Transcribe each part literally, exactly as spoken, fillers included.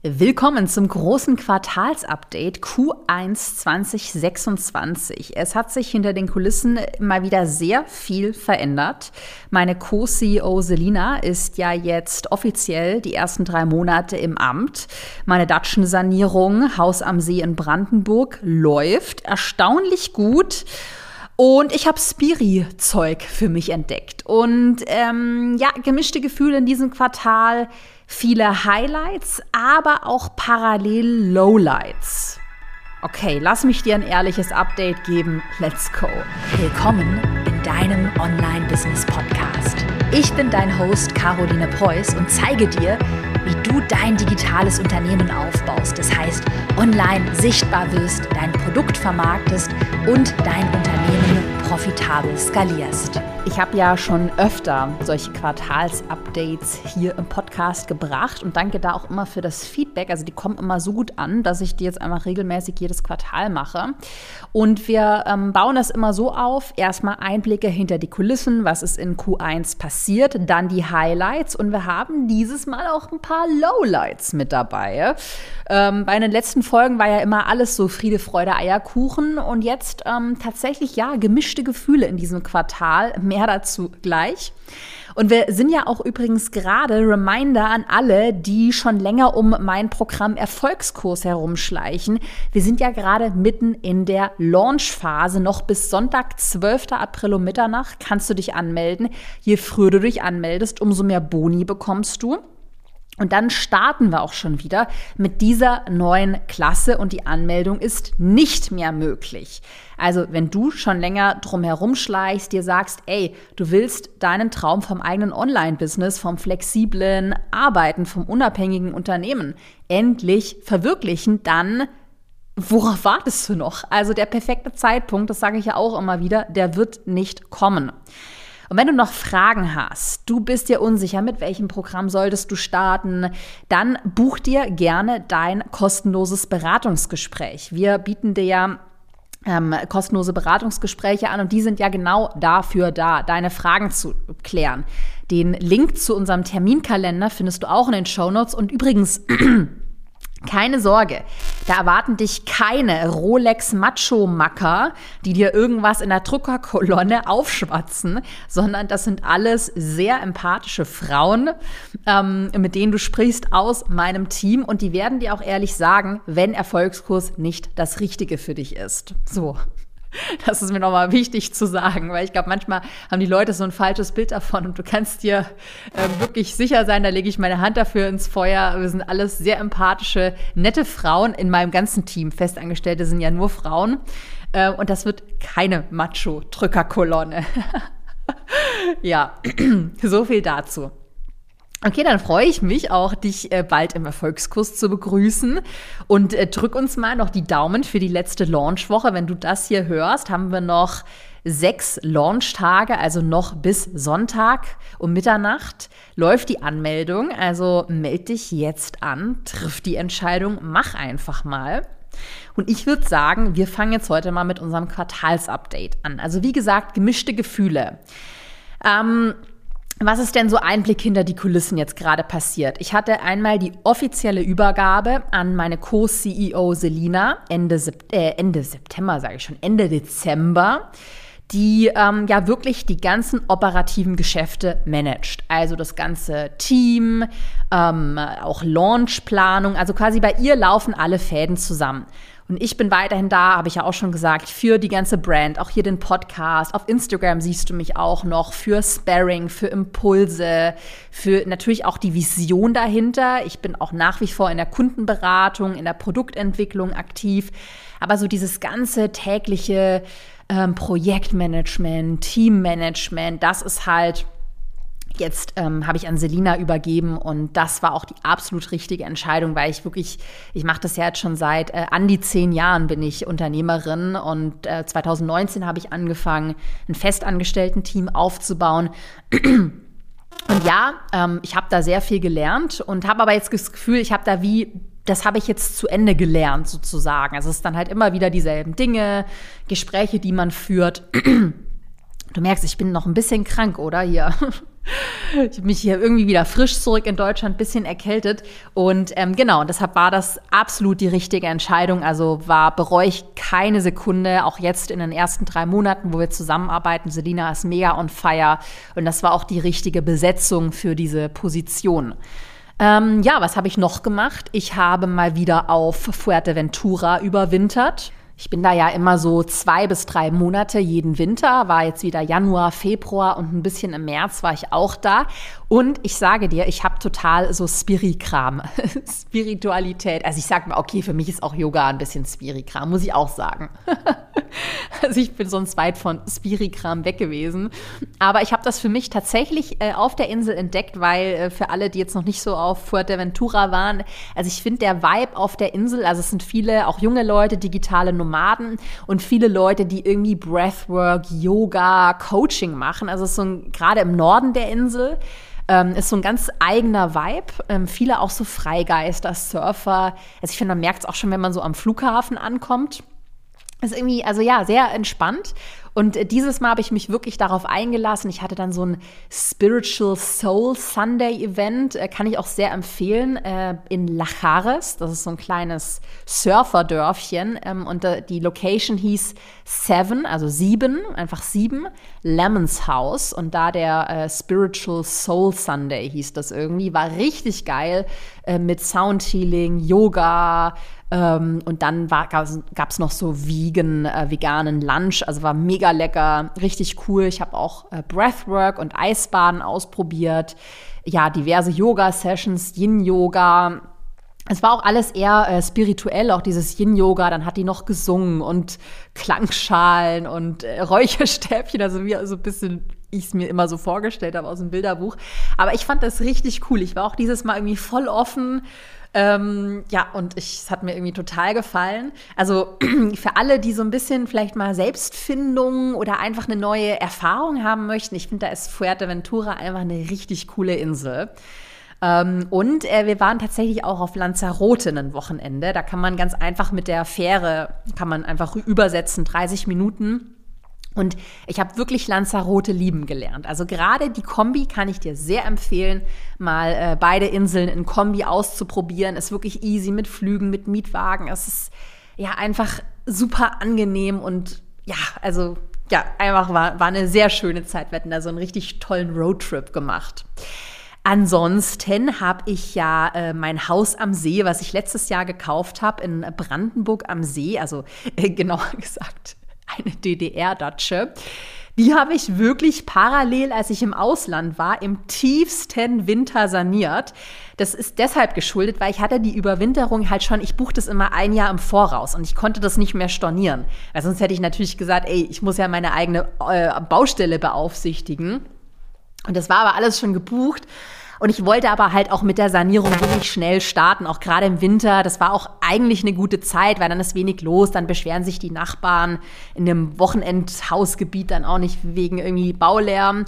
Willkommen zum großen Quartalsupdate Q eins zwanzig sechsundzwanzig. Es hat sich hinter den Kulissen mal wieder sehr viel verändert. Meine Co-C E O Selina ist ja jetzt offiziell die ersten drei Monate im Amt. Meine Datschen-Sanierung, Haus am See in Brandenburg, läuft erstaunlich gut. Und ich habe Spiri-Zeug für mich entdeckt. Und ähm, ja, gemischte Gefühle in diesem Quartal. Viele Highlights, aber auch parallel Lowlights. Okay, lass mich dir ein ehrliches Update geben. Let's go. Willkommen in deinem Online-Business-Podcast. Ich bin dein Host Caroline Preuß und zeige dir, wie du dein digitales Unternehmen aufbaust. Das heißt, online sichtbar wirst, dein Produkt vermarktest und dein Unternehmen profitabel skalierst. Ich habe ja schon öfter solche Quartals-Updates hier im Podcast gebracht und danke da auch immer für das Feedback. Also die kommen immer so gut an, dass ich die jetzt einfach regelmäßig jedes Quartal mache. Und wir ähm, bauen das immer so auf, erstmal Einblicke hinter die Kulissen, was ist in Q eins passiert, dann die Highlights und wir haben dieses Mal auch ein paar Lowlights mit dabei. Ähm, bei den letzten Folgen war ja immer alles so Friede, Freude, Eierkuchen und jetzt ähm, tatsächlich ja gemischte Gefühle in diesem Quartal. Mehr dazu gleich. Und wir sind ja auch übrigens gerade Reminder an alle, die schon länger um mein Programm Erfolgskurs herumschleichen. Wir sind ja gerade mitten in der Launchphase. Noch bis Sonntag, zwölften April um Mitternacht kannst du dich anmelden. Je früher du dich anmeldest, umso mehr Boni bekommst du. Und dann starten wir auch schon wieder mit dieser neuen Klasse und die Anmeldung ist nicht mehr möglich. Also wenn du schon länger drum herum schleichst, dir sagst, ey, du willst deinen Traum vom eigenen Online-Business, vom flexiblen Arbeiten, vom unabhängigen Unternehmen endlich verwirklichen, dann worauf wartest du noch? Also der perfekte Zeitpunkt, das sage ich ja auch immer wieder, der wird nicht kommen. Und wenn du noch Fragen hast, du bist dir unsicher, mit welchem Programm solltest du starten, dann buch dir gerne dein kostenloses Beratungsgespräch. Wir bieten dir ja ähm, kostenlose Beratungsgespräche an und die sind ja genau dafür da, deine Fragen zu klären. Den Link zu unserem Terminkalender findest du auch in den Shownotes und übrigens keine Sorge, da erwarten dich keine Rolex-Macho-Macker, die dir irgendwas in der Druckerkolonne aufschwatzen, sondern das sind alles sehr empathische Frauen, ähm, mit denen du sprichst aus meinem Team und die werden dir auch ehrlich sagen, wenn Erfolgskurs nicht das Richtige für dich ist. So. Das ist mir nochmal wichtig zu sagen, weil ich glaube, manchmal haben die Leute so ein falsches Bild davon und du kannst dir äh, wirklich sicher sein, da lege ich meine Hand dafür ins Feuer. Wir sind alles sehr empathische, nette Frauen in meinem ganzen Team. Festangestellte sind ja nur Frauen äh, und das wird keine Macho-Drückerkolonne. Ja, so viel dazu. Okay, dann freue ich mich auch, dich äh, bald im Erfolgskurs zu begrüßen und äh, drück uns mal noch die Daumen für die letzte Launchwoche. Wenn du das hier hörst, haben wir noch sechs Launchtage, also noch bis Sonntag um Mitternacht läuft die Anmeldung. Also meld dich jetzt an, triff die Entscheidung, mach einfach mal. Und ich würde sagen, wir fangen jetzt heute mal mit unserem Quartalsupdate an. Also wie gesagt, gemischte Gefühle. Ähm, Was ist denn so Einblick hinter die Kulissen jetzt gerade passiert? Ich hatte einmal die offizielle Übergabe an meine Co-C E O Selina Ende, Sep- äh, Ende September, sage ich schon, Ende Dezember, die ähm, ja wirklich die ganzen operativen Geschäfte managt. Also das ganze Team, ähm, auch Launchplanung, also quasi bei ihr laufen alle Fäden zusammen. Und ich bin weiterhin da, habe ich ja auch schon gesagt, für die ganze Brand, auch hier den Podcast. Auf Instagram siehst du mich auch noch für Sparring, für Impulse, für natürlich auch die Vision dahinter. Ich bin auch nach wie vor in der Kundenberatung, in der Produktentwicklung aktiv. Aber so dieses ganze tägliche ähm, Projektmanagement, Teammanagement, das ist halt Jetzt ähm, habe ich an Selina übergeben und das war auch die absolut richtige Entscheidung, weil ich wirklich, ich mache das ja jetzt schon seit äh, an die zehn Jahren bin ich Unternehmerin und äh, zwanzig neunzehn habe ich angefangen, ein Festangestellten-Team aufzubauen. Und ja, ähm, ich habe da sehr viel gelernt und habe aber jetzt das Gefühl, ich habe da wie, das habe ich jetzt zu Ende gelernt sozusagen. Also es ist dann halt immer wieder dieselben Dinge, Gespräche, die man führt. Du merkst, ich bin noch ein bisschen krank, oder? Hier. Ich habe mich hier irgendwie wieder frisch zurück in Deutschland, ein bisschen erkältet. Und ähm, genau, deshalb war das absolut die richtige Entscheidung. Also war, bereue ich keine Sekunde, auch jetzt in den ersten drei Monaten, wo wir zusammenarbeiten. Selina ist mega on fire. Und das war auch die richtige Besetzung für diese Position. Ähm, ja, was habe ich noch gemacht? Ich habe mal wieder auf Fuerteventura überwintert. Ich bin da ja immer so zwei bis drei Monate jeden Winter, war jetzt wieder Januar, Februar und ein bisschen im März war ich auch da. Und ich sage dir, ich habe total so Spiri-Kram, Spiritualität. Also ich sage mal, okay, für mich ist auch Yoga ein bisschen Spiri-Kram, muss ich auch sagen. Also ich bin sonst weit von Spiri-Kram weg gewesen. Aber ich habe das für mich tatsächlich äh, auf der Insel entdeckt, weil äh, für alle, die jetzt noch nicht so auf Fuerteventura waren, also ich finde der Vibe auf der Insel, also es sind viele, auch junge Leute, digitale Nomaden und viele Leute, die irgendwie Breathwork, Yoga, Coaching machen. Also es ist so ein, gerade im Norden der Insel, ähm, ist so ein ganz eigener Vibe. Ähm, viele auch so Freigeister, Surfer. Also ich finde, man merkt es auch schon, wenn man so am Flughafen ankommt. Ist irgendwie, also ja, sehr entspannt. Und äh, dieses Mal habe ich mich wirklich darauf eingelassen. Ich hatte dann so ein Spiritual Soul Sunday Event, äh, kann ich auch sehr empfehlen, äh, in Lachares. Das ist so ein kleines Surferdörfchen. Ähm, und äh, die Location hieß Seven, also sieben, einfach sieben, Lemons House. Und da der äh, Spiritual Soul Sunday hieß das irgendwie, war richtig geil äh, mit Soundhealing, Yoga. Ähm, und dann gab es noch so vegan, äh, veganen Lunch, also war mega lecker, richtig cool. Ich habe auch äh, Breathwork und Eisbaden ausprobiert. Ja, diverse Yoga-Sessions, Yin-Yoga. Es war auch alles eher äh, spirituell, auch dieses Yin-Yoga. Dann hat die noch gesungen und Klangschalen und äh, Räucherstäbchen, also wie so ein bisschen ich es mir immer so vorgestellt habe aus dem Bilderbuch. Aber ich fand das richtig cool. Ich war auch dieses Mal irgendwie voll offen. Ähm, ja, und ich, es hat mir irgendwie total gefallen. Also für alle, die so ein bisschen vielleicht mal Selbstfindung oder einfach eine neue Erfahrung haben möchten, ich finde, da ist Fuerteventura einfach eine richtig coole Insel. Ähm, und äh, wir waren tatsächlich auch auf Lanzarote ein Wochenende. Da kann man ganz einfach mit der Fähre, kann man einfach übersetzen, dreißig Minuten. Und ich habe wirklich Lanzarote lieben gelernt. Also gerade die Kombi kann ich dir sehr empfehlen, mal äh, beide Inseln in Kombi auszuprobieren. Ist wirklich easy mit Flügen, mit Mietwagen. Es ist ja einfach super angenehm und ja, also ja, einfach war, war eine sehr schöne Zeit. Wir hatten da so einen richtig tollen Roadtrip gemacht. Ansonsten habe ich ja äh, mein Haus am See, was ich letztes Jahr gekauft habe, in Brandenburg am See, also äh, genauer gesagt eine D D R-Datsche. Die habe ich wirklich parallel, als ich im Ausland war, im tiefsten Winter saniert. Das ist deshalb geschuldet, weil ich hatte die Überwinterung halt schon, ich buche das immer ein Jahr im Voraus und ich konnte das nicht mehr stornieren. Weil sonst hätte ich natürlich gesagt, ey, ich muss ja meine eigene äh, Baustelle beaufsichtigen. Und das war aber alles schon gebucht. Und ich wollte aber halt auch mit der Sanierung wirklich schnell starten, auch gerade im Winter. Das war auch eigentlich eine gute Zeit, weil dann ist wenig los. Dann beschweren sich die Nachbarn in dem Wochenendhausgebiet dann auch nicht wegen irgendwie Baulärm.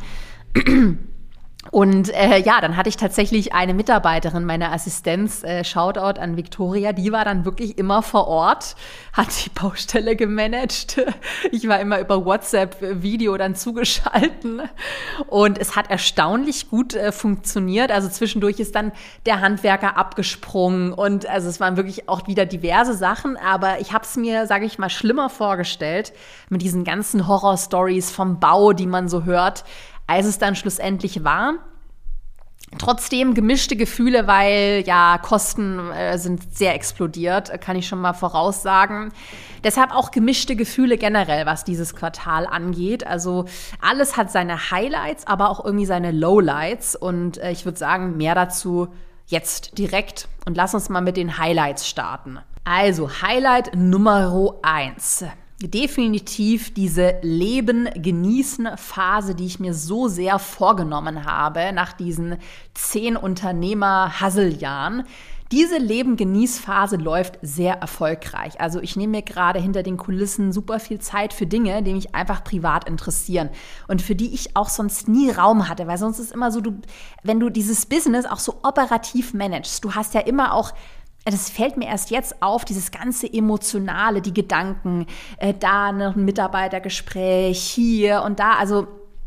Und äh, ja, dann hatte ich tatsächlich eine Mitarbeiterin meiner Assistenz, äh, Shoutout an Victoria, die war dann wirklich immer vor Ort, hat die Baustelle gemanagt. Ich war immer über WhatsApp-Video dann zugeschalten und es hat erstaunlich gut äh, funktioniert. Also zwischendurch ist dann der Handwerker abgesprungen und also es waren wirklich auch wieder diverse Sachen, aber ich habe es mir, sage ich mal, schlimmer vorgestellt mit diesen ganzen Horror-Stories vom Bau, die man so hört, als es dann schlussendlich war. Trotzdem gemischte Gefühle, weil ja Kosten äh, sind sehr explodiert, kann ich schon mal voraussagen. Deshalb auch gemischte Gefühle generell, was dieses Quartal angeht. Also alles hat seine Highlights, aber auch irgendwie seine Lowlights. Und äh, ich würde sagen, mehr dazu jetzt direkt. Und lass uns mal mit den Highlights starten. Also Highlight Nummer eins. Definitiv diese Leben-Genießen-Phase, die ich mir so sehr vorgenommen habe nach diesen zehn Unternehmer-Hasseljahren. Diese Leben-Genieß-Phase läuft sehr erfolgreich. Also ich nehme mir gerade hinter den Kulissen super viel Zeit für Dinge, die mich einfach privat interessieren und für die ich auch sonst nie Raum hatte, weil sonst ist immer so, du, wenn du dieses Business auch so operativ managst, du hast ja immer auch, das fällt mir erst jetzt auf, dieses ganze Emotionale, die Gedanken, äh, da noch ein Mitarbeitergespräch, hier und da, also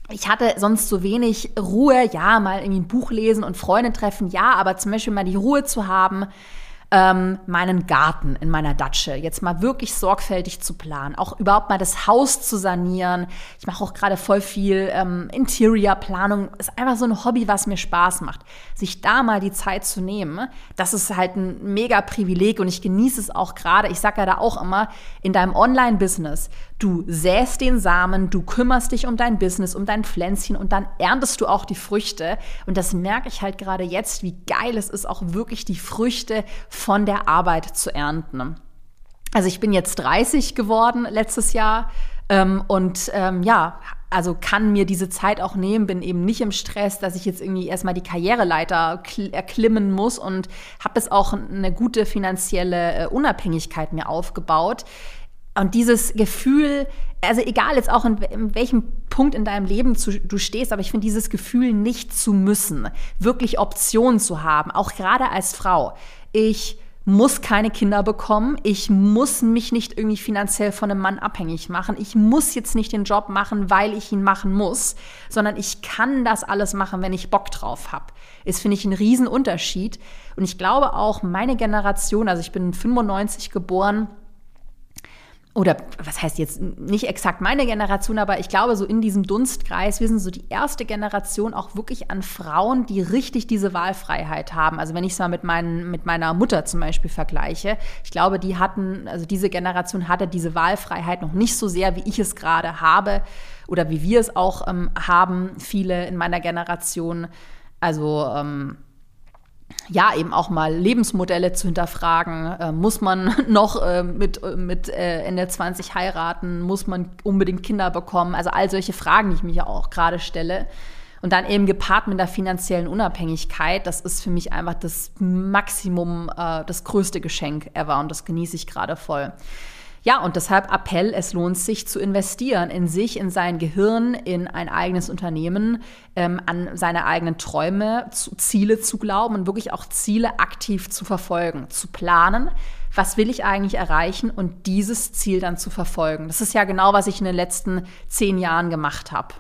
ich hatte sonst so wenig Ruhe, ja, mal irgendwie ein Buch lesen und Freunde treffen, ja, aber zum Beispiel mal die Ruhe zu haben, ähm, meinen Garten in meiner Datsche jetzt mal wirklich sorgfältig zu planen, auch überhaupt mal das Haus zu sanieren. Ich mache auch gerade voll viel ähm, Interior-Planung. Ist einfach so ein Hobby, was mir Spaß macht. Sich da mal die Zeit zu nehmen, das ist halt ein mega Privileg und ich genieße es auch gerade. Ich sage ja da auch immer, in deinem Online-Business, du säst den Samen, du kümmerst dich um dein Business, um dein Pflänzchen und dann erntest du auch die Früchte. Und das merke ich halt gerade jetzt, wie geil es ist, auch wirklich die Früchte von der Arbeit zu ernten. Also ich bin jetzt dreißig geworden letztes Jahr ähm, und ähm, ja, also kann mir diese Zeit auch nehmen, bin eben nicht im Stress, dass ich jetzt irgendwie erstmal die Karriereleiter erklimmen muss und habe jetzt auch eine gute finanzielle äh, Unabhängigkeit mir aufgebaut. Und dieses Gefühl, also egal jetzt auch in, in welchem Punkt in deinem Leben zu, du stehst, aber ich finde dieses Gefühl nicht zu müssen, wirklich Optionen zu haben, auch gerade als Frau. Ich muss keine Kinder bekommen, ich muss mich nicht irgendwie finanziell von einem Mann abhängig machen, ich muss jetzt nicht den Job machen, weil ich ihn machen muss, sondern ich kann das alles machen, wenn ich Bock drauf habe. Ist, finde ich, ein Riesenunterschied. Und ich glaube auch, meine Generation, also ich bin fünfundneunzig geboren, oder was heißt jetzt nicht exakt meine Generation, aber ich glaube so in diesem Dunstkreis, wir sind so die erste Generation auch wirklich an Frauen, die richtig diese Wahlfreiheit haben. Also wenn ich es mal mit, meinen, mit meiner Mutter zum Beispiel vergleiche, ich glaube, die hatten, also diese Generation hatte diese Wahlfreiheit noch nicht so sehr, wie ich es gerade habe oder wie wir es auch ähm, haben, viele in meiner Generation. Also ähm, ja, eben auch mal Lebensmodelle zu hinterfragen. Äh, muss man noch äh, mit, mit äh, Ende zwanzig heiraten? Muss man unbedingt Kinder bekommen? Also all solche Fragen, die ich mir ja auch gerade stelle. Und dann eben gepaart mit der finanziellen Unabhängigkeit, das ist für mich einfach das Maximum, äh, das größte Geschenk ever und das genieße ich gerade voll. Ja, und deshalb Appell, es lohnt sich zu investieren in sich, in sein Gehirn, in ein eigenes Unternehmen, ähm, an seine eigenen Träume, zu, Ziele zu glauben und wirklich auch Ziele aktiv zu verfolgen, zu planen. Was will ich eigentlich erreichen und dieses Ziel dann zu verfolgen? Das ist ja genau, was ich in den letzten zehn Jahren gemacht habe.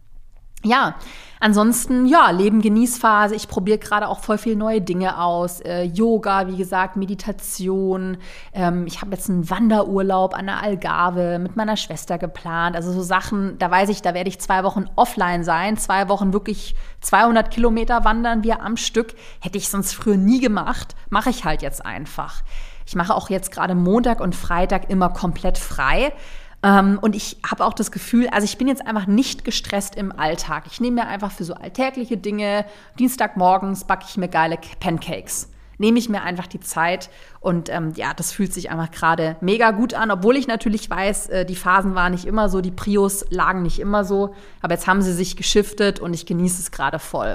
Ja, ansonsten, ja, Leben-Genieß-Phase. Ich probiere gerade auch voll viel neue Dinge aus. Äh, Yoga, wie gesagt, Meditation. Ähm, ich habe jetzt einen Wanderurlaub an der Algarve mit meiner Schwester geplant. Also so Sachen, da weiß ich, da werde ich zwei Wochen offline sein. Zwei Wochen wirklich zweihundert Kilometer wandern wir am Stück. Hätte ich sonst früher nie gemacht. Mache ich halt jetzt einfach. Ich mache auch jetzt gerade Montag und Freitag immer komplett frei. Um, und ich habe auch das Gefühl, also ich bin jetzt einfach nicht gestresst im Alltag. Ich nehme mir einfach für so alltägliche Dinge, Dienstagmorgens backe ich mir geile Pancakes. Nehme ich mir einfach die Zeit und ähm, ja, das fühlt sich einfach gerade mega gut an, obwohl ich natürlich weiß, äh, die Phasen waren nicht immer so, die Prios lagen nicht immer so, aber jetzt haben sie sich geschiftet und ich genieße es gerade voll.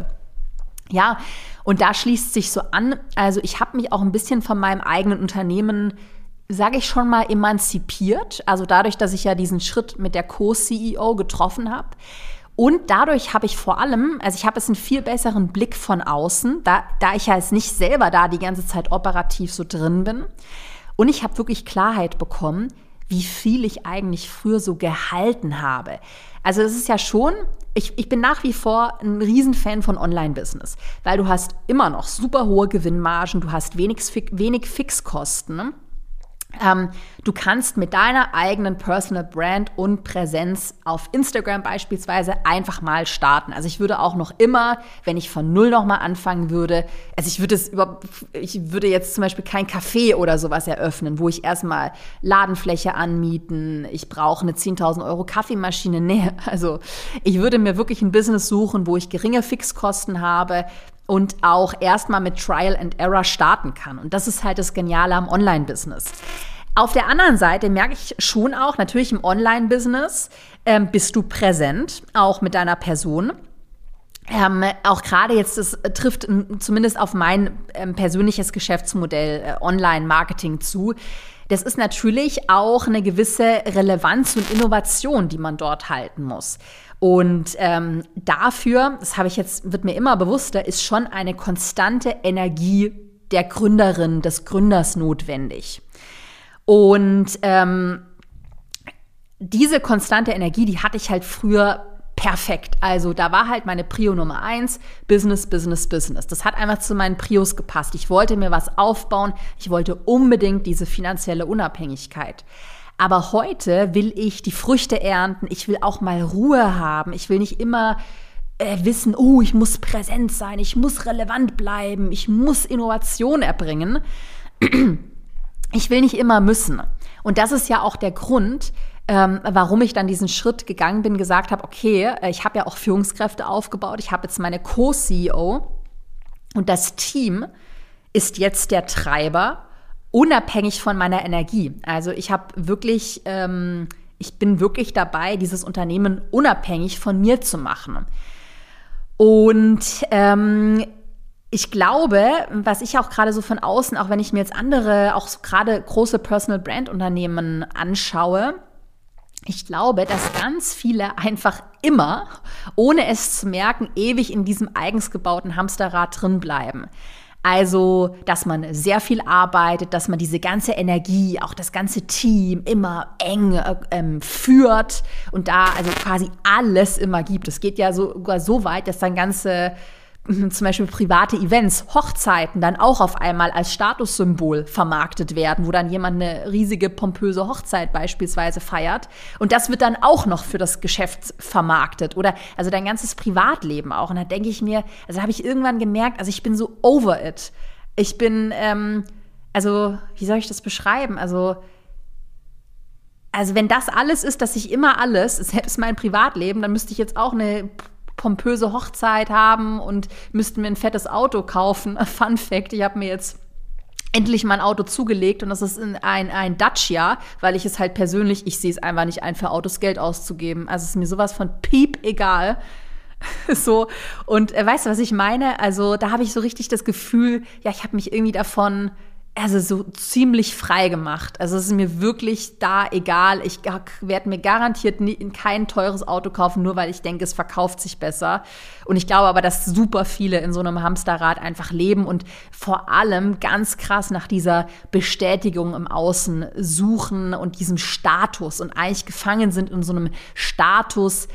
Ja, und da schließt sich so an, also ich habe mich auch ein bisschen von meinem eigenen Unternehmen, sage ich schon mal, emanzipiert. Also dadurch, dass ich ja diesen Schritt mit der Co-C E O getroffen habe. Und dadurch habe ich vor allem, also ich habe jetzt einen viel besseren Blick von außen, da, da ich ja jetzt nicht selber da die ganze Zeit operativ so drin bin. Und ich habe wirklich Klarheit bekommen, wie viel ich eigentlich früher so gehalten habe. Also es ist ja schon, ich, ich bin nach wie vor ein Riesenfan von Online-Business, weil du hast immer noch super hohe Gewinnmargen, du hast wenig, wenig Fixkosten, ne? Ähm, du kannst mit deiner eigenen Personal Brand und Präsenz auf Instagram beispielsweise einfach mal starten. Also ich würde auch noch immer, wenn ich von null noch mal anfangen würde, also ich würde es über, ich würde jetzt zum Beispiel kein Café oder sowas eröffnen, wo ich erstmal Ladenfläche anmieten, ich brauche eine zehntausend Euro Kaffeemaschine. Nee, also ich würde mir wirklich ein Business suchen, wo ich geringe Fixkosten habe, und auch erstmal mit Trial and Error starten kann. Und das ist halt das Geniale am Online-Business. Auf der anderen Seite merke ich schon auch, natürlich im Online-Business ähm, bist du präsent, auch mit deiner Person. Ähm, auch gerade jetzt, das trifft m, zumindest auf mein ähm, persönliches Geschäftsmodell äh, Online-Marketing zu. Das ist natürlich auch eine gewisse Relevanz und Innovation, die man dort halten muss. Und ähm, dafür, das habe ich jetzt, wird mir immer bewusster, ist schon eine konstante Energie der Gründerin, des Gründers notwendig. Und ähm, diese konstante Energie, die hatte ich halt früher perfekt. Also da war halt meine Prio Nummer eins, Business, Business, Business. Das hat einfach zu meinen Prios gepasst. Ich wollte mir was aufbauen. Ich wollte unbedingt diese finanzielle Unabhängigkeit. Aber heute will ich die Früchte ernten. Ich will auch mal Ruhe haben. Ich will nicht immer äh, wissen, oh, ich muss präsent sein. Ich muss relevant bleiben. Ich muss Innovation erbringen. Ich will nicht immer müssen. Und das ist ja auch der Grund, Ähm, warum ich dann diesen Schritt gegangen bin, gesagt habe, okay, ich habe ja auch Führungskräfte aufgebaut, ich habe jetzt meine Co-C E O und das Team ist jetzt der Treiber, unabhängig von meiner Energie. Also ich habe wirklich, ähm, ich bin wirklich dabei, dieses Unternehmen unabhängig von mir zu machen. Und ähm, ich glaube, was ich auch gerade so von außen, auch wenn ich mir jetzt andere, auch so gerade große Personal-Brand-Unternehmen anschaue, ich glaube, dass ganz viele einfach immer, ohne es zu merken, ewig in diesem eigens gebauten Hamsterrad drin bleiben. Also, dass man sehr viel arbeitet, dass man diese ganze Energie, auch das ganze Team immer eng äh, ähm, führt und da also quasi alles immer gibt. Es geht ja sogar so weit, dass dann ganze zum Beispiel private Events, Hochzeiten dann auch auf einmal als Statussymbol vermarktet werden, wo dann jemand eine riesige, pompöse Hochzeit beispielsweise feiert. Und das wird dann auch noch für das Geschäft vermarktet. Oder also dein ganzes Privatleben auch. Und da denke ich mir, also habe ich irgendwann gemerkt, also ich bin so over it. Ich bin, ähm, also wie soll ich das beschreiben? Also Also wenn das alles ist, dass ich immer alles, selbst mein Privatleben, dann müsste ich jetzt auch eine pompöse Hochzeit haben und müssten mir ein fettes Auto kaufen. Fun Fact, ich habe mir jetzt endlich mein Auto zugelegt und das ist ein, ein Dacia, weil ich es halt persönlich, ich sehe es einfach nicht ein, für Autos Geld auszugeben. Also es ist mir sowas von piep egal. So, und äh, weißt du, was ich meine? Also da habe ich so richtig das Gefühl, ja, ich habe mich irgendwie davon also so ziemlich frei gemacht. Also es ist mir wirklich da egal. Ich werde mir garantiert nie, kein teures Auto kaufen, nur weil ich denke, es verkauft sich besser. Und ich glaube aber, dass super viele in so einem Hamsterrad einfach leben und vor allem ganz krass nach dieser Bestätigung im Außen suchen und diesem Status und eigentlich gefangen sind in so einem Status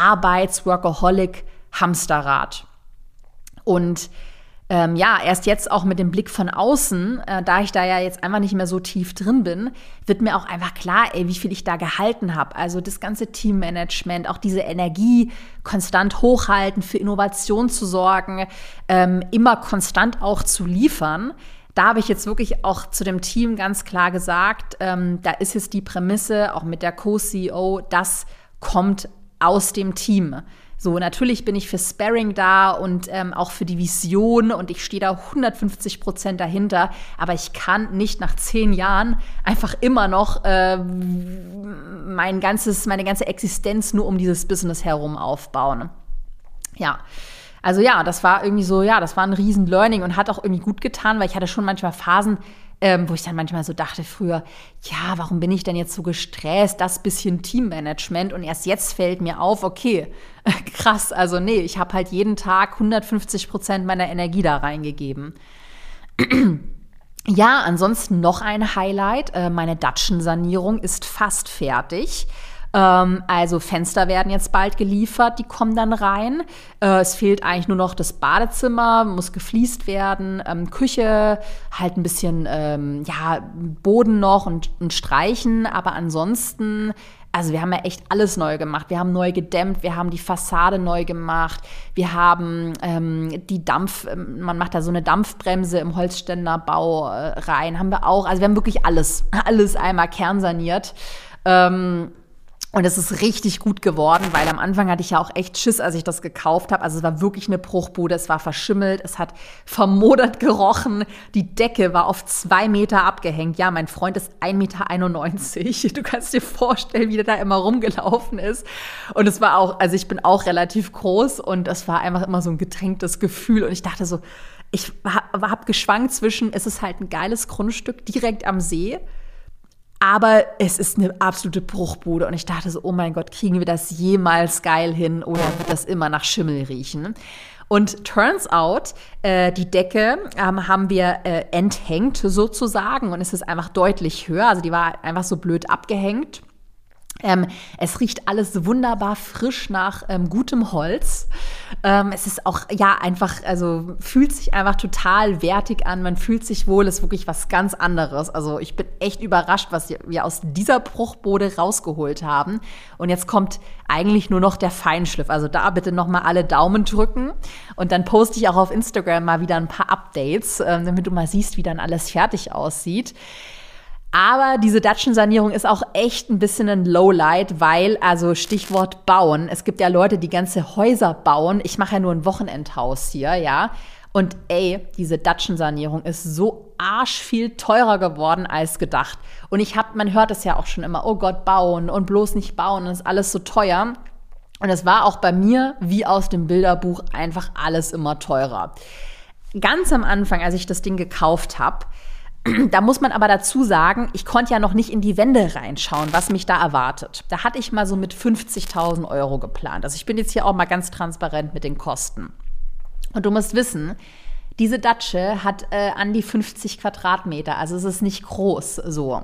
Arbeits-Workaholic-Hamsterrad. Und Ähm, ja, erst jetzt auch mit dem Blick von außen, äh, da ich da ja jetzt einfach nicht mehr so tief drin bin, wird mir auch einfach klar, ey, wie viel ich da gehalten habe. Also das ganze Teammanagement, auch diese Energie konstant hochhalten, für Innovation zu sorgen, ähm, immer konstant auch zu liefern. Da habe ich jetzt wirklich auch zu dem Team ganz klar gesagt, ähm, da ist jetzt die Prämisse, auch mit der Co-C E O, das kommt aus dem Team. So, natürlich bin ich für Sparring da und ähm, auch für die Vision und ich stehe da hundertfünfzig Prozent dahinter, aber ich kann nicht nach zehn Jahren einfach immer noch äh, mein ganzes, meine ganze Existenz nur um dieses Business herum aufbauen. Ja, also ja, das war irgendwie so, ja, das war ein riesen Learning und hat auch irgendwie gut getan, weil ich hatte schon manchmal Phasen, Ähm, wo ich dann manchmal so dachte früher, ja, warum bin ich denn jetzt so gestresst, das bisschen Teammanagement und erst jetzt fällt mir auf, okay, krass, also nee, ich habe halt jeden Tag hundertfünfzig Prozent meiner Energie da reingegeben. Ja, ansonsten noch ein Highlight, äh, meine Datschen-Sanierung ist fast fertig. Also Fenster werden jetzt bald geliefert, die kommen dann rein. Äh, es fehlt eigentlich nur noch das Badezimmer, muss gefliest werden, ähm, Küche, halt ein bisschen ähm, ja, Boden noch und, und streichen. Aber ansonsten, also wir haben ja echt alles neu gemacht. Wir haben neu gedämmt, wir haben die Fassade neu gemacht, wir haben ähm, die Dampf, man macht da so eine Dampfbremse im Holzständerbau äh, rein, haben wir auch. Also wir haben wirklich alles, alles einmal kernsaniert. Ähm, Und es ist richtig gut geworden, weil am Anfang hatte ich ja auch echt Schiss, als ich das gekauft habe. Also es war wirklich eine Bruchbude, es war verschimmelt, es hat vermodert gerochen. Die Decke war auf zwei Meter abgehängt. Ja, mein Freund ist ein Meter einundneunzig. Du kannst dir vorstellen, wie der da immer rumgelaufen ist. Und es war auch, also ich bin auch relativ groß und es war einfach immer so ein getränktes Gefühl. Und ich dachte so, ich habe hab geschwankt zwischen, es ist halt ein geiles Grundstück direkt am See, aber es ist eine absolute Bruchbude. Und ich dachte so, oh mein Gott, kriegen wir das jemals geil hin oder wird das immer nach Schimmel riechen? Und turns out, äh, die Decke ähm, haben wir äh, enthängt sozusagen und es ist einfach deutlich höher. Also die war einfach so blöd abgehängt. Ähm, es riecht alles wunderbar frisch nach ähm, gutem Holz. Ähm, es ist auch, ja, einfach, also fühlt sich einfach total wertig an. Man fühlt sich wohl, ist wirklich was ganz anderes. Also ich bin echt überrascht, was wir aus dieser Bruchbude rausgeholt haben. Und jetzt kommt eigentlich nur noch der Feinschliff. Also da bitte nochmal alle Daumen drücken. Und dann poste ich auch auf Instagram mal wieder ein paar Updates, ähm, damit du mal siehst, wie dann alles fertig aussieht. Aber diese Datschen-Sanierung ist auch echt ein bisschen ein Lowlight, weil, also Stichwort bauen, es gibt ja Leute, die ganze Häuser bauen. Ich mache ja nur ein Wochenendhaus hier, ja. Und ey, diese Datschen-Sanierung ist so arschviel teurer geworden als gedacht. Und ich hab, man hört es ja auch schon immer, oh Gott, bauen und bloß nicht bauen, das ist alles so teuer. Und es war auch bei mir, wie aus dem Bilderbuch, einfach alles immer teurer. Ganz am Anfang, als ich das Ding gekauft habe, da muss man aber dazu sagen, ich konnte ja noch nicht in die Wände reinschauen, was mich da erwartet. Da hatte ich mal so mit fünfzigtausend Euro geplant. Also ich bin jetzt hier auch mal ganz transparent mit den Kosten. Und du musst wissen, diese Datsche hat äh, an die fünfzig Quadratmeter, also es ist nicht groß so.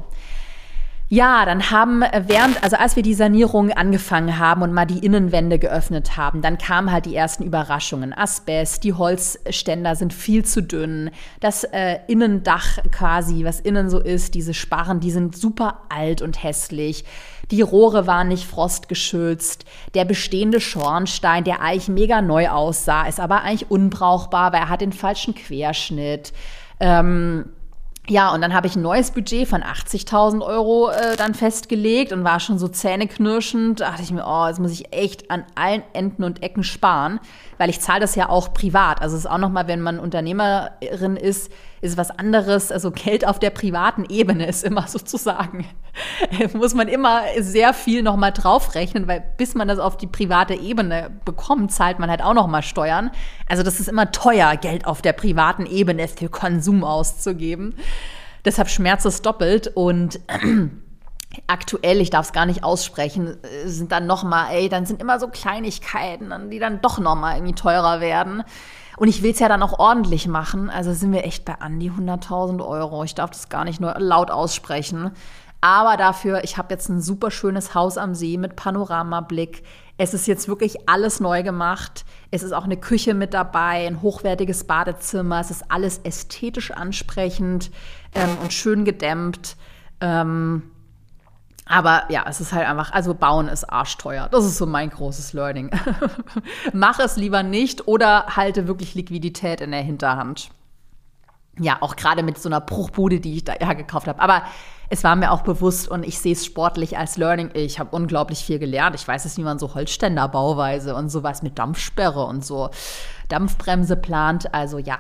Ja, dann haben während, also als wir die Sanierung angefangen haben und mal die Innenwände geöffnet haben, dann kamen halt die ersten Überraschungen. Asbest, die Holzständer sind viel zu dünn, das äh, Innendach quasi, was innen so ist, diese Sparren, die sind super alt und hässlich. Die Rohre waren nicht frostgeschützt. Der bestehende Schornstein, der eigentlich mega neu aussah, ist aber eigentlich unbrauchbar, weil er hat den falschen Querschnitt. Ähm, Ja, und dann habe ich ein neues Budget von achtzigtausend Euro äh, dann festgelegt und war schon so zähneknirschend. Da dachte ich mir, oh, jetzt muss ich echt an allen Enden und Ecken sparen, weil ich zahle das ja auch privat. Also es ist auch nochmal, wenn man Unternehmerin ist, ist was anderes. Also Geld auf der privaten Ebene ist immer sozusagen, muss man immer sehr viel nochmal draufrechnen, weil bis man das auf die private Ebene bekommt, zahlt man halt auch nochmal Steuern. Also das ist immer teuer, Geld auf der privaten Ebene für Konsum auszugeben. Deshalb schmerzt es doppelt und aktuell, ich darf es gar nicht aussprechen, sind dann nochmal, ey, dann sind immer so Kleinigkeiten, die dann doch nochmal irgendwie teurer werden. Und ich will es ja dann auch ordentlich machen. Also sind wir echt bei an die hunderttausend Euro. Ich darf das gar nicht nur laut aussprechen. Aber dafür, ich habe jetzt ein super schönes Haus am See mit Panoramablick. Es ist jetzt wirklich alles neu gemacht. Es ist auch eine Küche mit dabei, ein hochwertiges Badezimmer. Es ist alles ästhetisch ansprechend ähm, und schön gedämmt. Ähm, aber ja, es ist halt einfach, also bauen ist arschteuer. Das ist so mein großes Learning. Mach es lieber nicht oder halte wirklich Liquidität in der Hinterhand. Ja, auch gerade mit so einer Bruchbude, die ich da ja gekauft habe. Aber es war mir auch bewusst und ich sehe es sportlich als Learning. Ich habe unglaublich viel gelernt. Ich weiß jetzt, wie man so Holzständerbauweise und sowas mit Dampfsperre und so Dampfbremse plant. Also ja,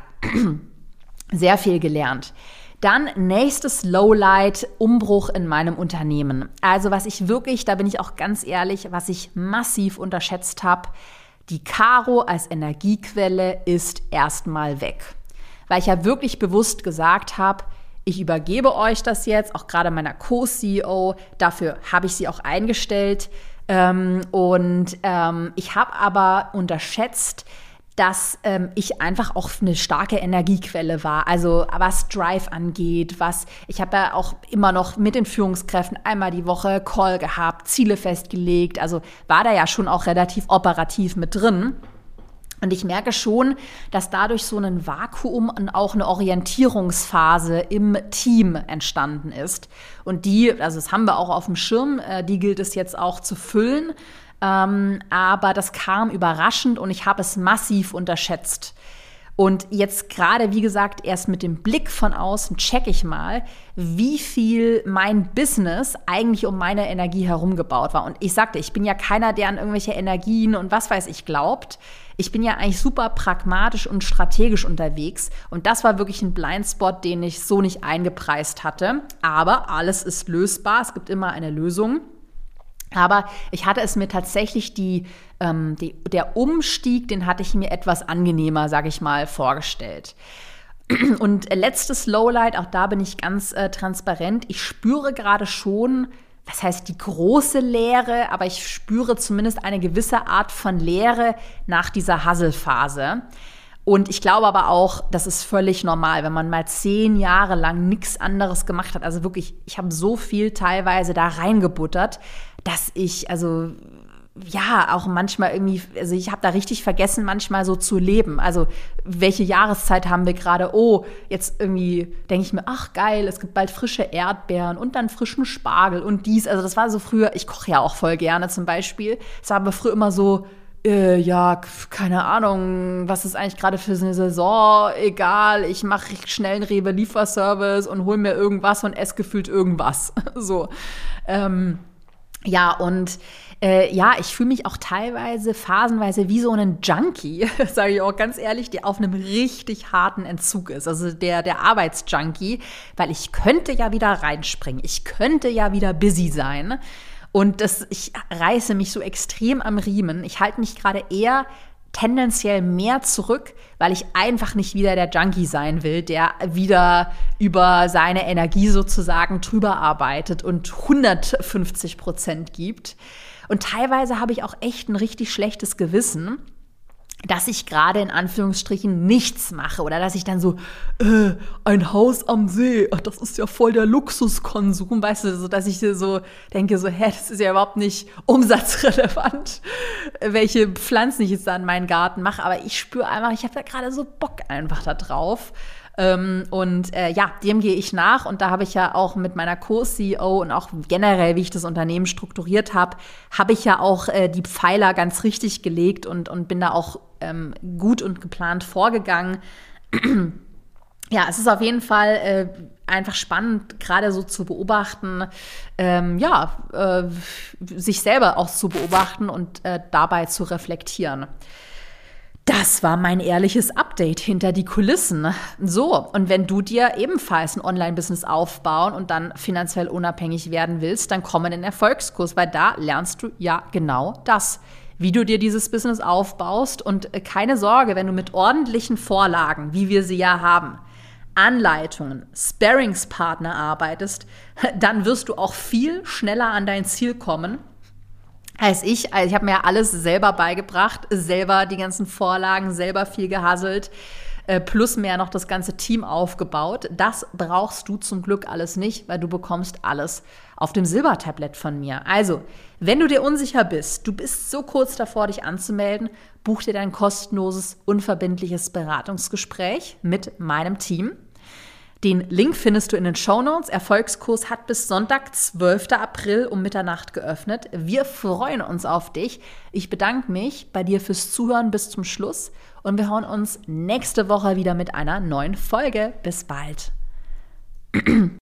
sehr viel gelernt. Dann nächstes Lowlight, Umbruch in meinem Unternehmen. Also was ich wirklich, da bin ich auch ganz ehrlich, was ich massiv unterschätzt habe, die Caro als Energiequelle ist erstmal weg. Weil ich ja wirklich bewusst gesagt habe, ich übergebe euch das jetzt, auch gerade meiner Co-C E O, dafür habe ich sie auch eingestellt. Ähm, und ähm, ich habe aber unterschätzt, dass ähm, ich einfach auch eine starke Energiequelle war. Also was Drive angeht, was ich habe ja auch immer noch mit den Führungskräften einmal die Woche Call gehabt, Ziele festgelegt. Also war da ja schon auch relativ operativ mit drin. Und ich merke schon, dass dadurch so ein Vakuum und auch eine Orientierungsphase im Team entstanden ist. Und die, also das haben wir auch auf dem Schirm, äh, die gilt es jetzt auch zu füllen. Ähm, aber das kam überraschend und ich habe es massiv unterschätzt. Und jetzt gerade, wie gesagt, erst mit dem Blick von außen checke ich mal, wie viel mein Business eigentlich um meine Energie herum gebaut war. Und ich sagte, ich bin ja keiner, der an irgendwelche Energien und was weiß ich glaubt. Ich bin ja eigentlich super pragmatisch und strategisch unterwegs. Und das war wirklich ein Blindspot, den ich so nicht eingepreist hatte. Aber alles ist lösbar. Es gibt immer eine Lösung. Aber ich hatte es mir tatsächlich, die, ähm, die, der Umstieg, den hatte ich mir etwas angenehmer, sage ich mal, vorgestellt. Und letztes Lowlight, auch da bin ich ganz äh, transparent. Ich spüre gerade schon, was heißt die große Leere, aber ich spüre zumindest eine gewisse Art von Leere nach dieser Hustle-Phase. Und ich glaube aber auch, das ist völlig normal, wenn man mal zehn Jahre lang nichts anderes gemacht hat. Also wirklich, ich habe so viel teilweise da reingebuttert, dass ich, also ja, auch manchmal irgendwie, also ich habe da richtig vergessen, manchmal so zu leben. Also welche Jahreszeit haben wir gerade? Oh, jetzt irgendwie denke ich mir, ach geil, es gibt bald frische Erdbeeren und dann frischen Spargel und dies. Also das war so früher, ich koche ja auch voll gerne zum Beispiel. Es war aber früher immer so, Äh, ja, keine Ahnung, was ist eigentlich gerade für so eine Saison, egal, ich mache schnell einen Rewe-Lieferservice und hol mir irgendwas und esse gefühlt irgendwas. So, ähm, ja, und äh, ja, ich fühle mich auch teilweise, phasenweise wie so ein Junkie, sage ich auch ganz ehrlich, der auf einem richtig harten Entzug ist, also der, der Arbeitsjunkie, weil ich könnte ja wieder reinspringen, ich könnte ja wieder busy sein. Und das, ich reiße mich so extrem am Riemen. Ich halte mich gerade eher tendenziell mehr zurück, weil ich einfach nicht wieder der Junkie sein will, der wieder über seine Energie sozusagen drüber arbeitet und hundertfünfzig Prozent gibt. Und teilweise habe ich auch echt ein richtig schlechtes Gewissen, dass ich gerade in Anführungsstrichen nichts mache oder dass ich dann so, äh, ein Haus am See, ach, das ist ja voll der Luxuskonsum, weißt du, so, dass ich so denke, so, hä, das ist ja überhaupt nicht umsatzrelevant, welche Pflanzen ich jetzt da in meinen Garten mache, aber ich spüre einfach, ich habe da gerade so Bock einfach da drauf. Ähm, und äh, ja, dem gehe ich nach und da habe ich ja auch mit meiner Co-C E O und auch generell, wie ich das Unternehmen strukturiert habe, habe ich ja auch äh, die Pfeiler ganz richtig gelegt und, und bin da auch ähm, gut und geplant vorgegangen. Ja, es ist auf jeden Fall äh, einfach spannend, gerade so zu beobachten, ähm, ja, äh, sich selber auch zu beobachten und äh, dabei zu reflektieren. Das war mein ehrliches Update hinter die Kulissen. So, und wenn du dir ebenfalls ein Online-Business aufbauen und dann finanziell unabhängig werden willst, dann komm in den Erfolgskurs, weil da lernst du ja genau das, wie du dir dieses Business aufbaust. Und keine Sorge, wenn du mit ordentlichen Vorlagen, wie wir sie ja haben, Anleitungen, Sparringspartner arbeitest, dann wirst du auch viel schneller an dein Ziel kommen, als ich. Also ich habe mir ja alles selber beigebracht, selber die ganzen Vorlagen, selber viel gehasselt, äh, plus mehr noch das ganze Team aufgebaut. Das brauchst du zum Glück alles nicht, weil du bekommst alles auf dem Silbertablett von mir. Also, wenn du dir unsicher bist, du bist so kurz davor, dich anzumelden, buch dir dein kostenloses, unverbindliches Beratungsgespräch mit meinem Team. Den Link findest du in den Shownotes. Erfolgskurs hat bis Sonntag, zwölften April um Mitternacht geöffnet. Wir freuen uns auf dich. Ich bedanke mich bei dir fürs Zuhören bis zum Schluss und wir hören uns nächste Woche wieder mit einer neuen Folge. Bis bald.